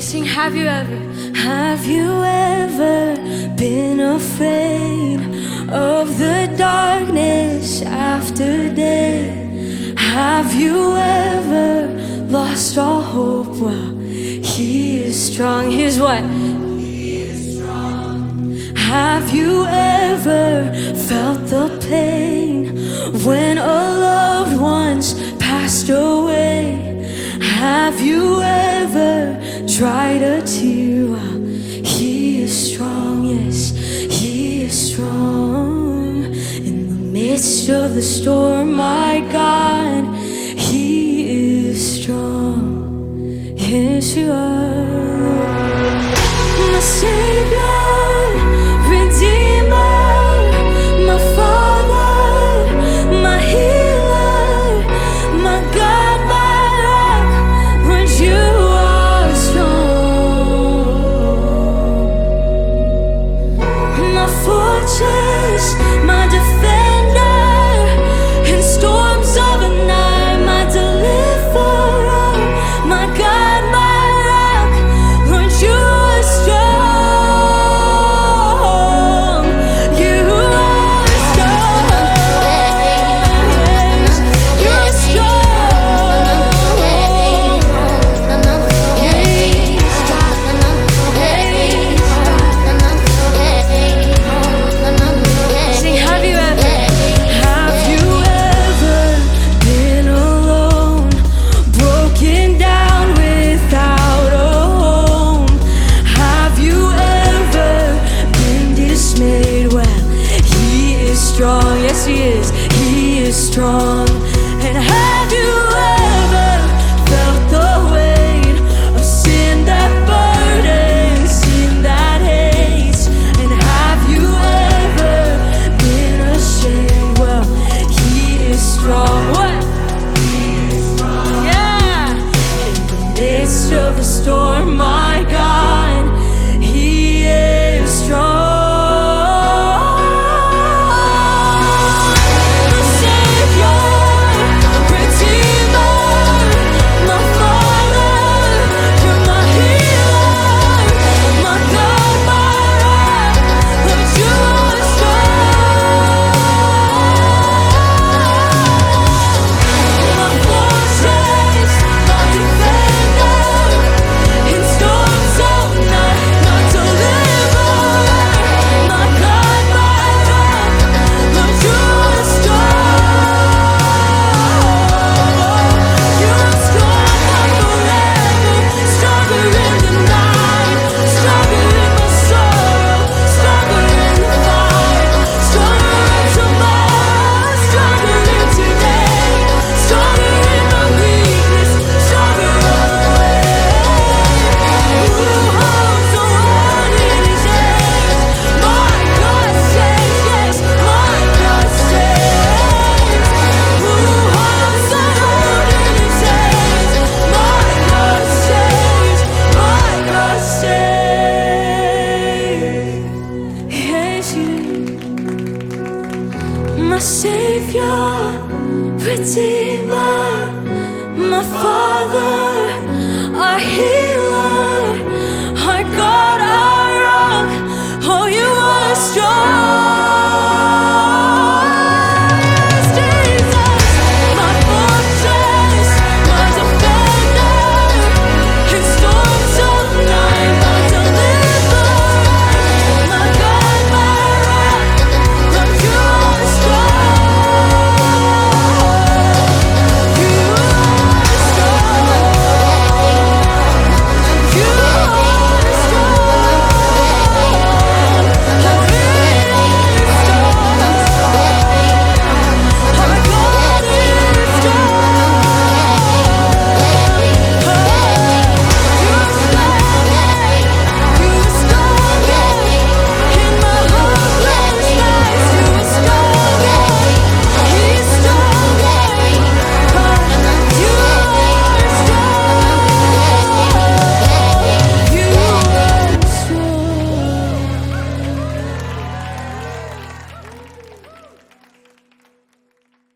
Sing, have you ever been afraid of the darkness after day? Have you ever lost all hope? Well, He is strong. Here's what? He is strong. Have you ever felt the pain when a loved one's passed away? Have you ever dried a tear? Well, He is strong, yes, He is strong. In the midst of the storm, my God, He is strong. Yes, You are my Savior, Redeemer, my Father, my Healer, my God, my Rock. When You are strong, my fortress, my defender, in storms of the night, my deliverer, my God, my Rock. When You are strong, You are strong, yes, You're strong, Sing, have you ever been alone, broken down without a home? Have you ever been dismayed? Well, He is strong, yes He is strong. And have you ever felt the weight of sin that burdens, sin that hates? And have you ever been ashamed? Well, He is strong. What? Yeah. In the midst of the storm, my God, He is strong. My Savior, Redeemer, my Father, You're my Healer, my God, my Rock. Lord, You are strong. My fortress, my defender, in storms of night, my deliverer, my God, my Rock. Lord, You are strong. You are strong forever, stronger in the night, stronger in my sorrow, stronger in the fight, stronger in tomorrow, stronger in today, stronger in my weakness, stronger always. Who holds the world in His hands? My God saves, yes, my God saves. Who holds the world in His hands? My God saves, my God saves. Yes, You, my Savior, Redeemer, my Father, our Healer.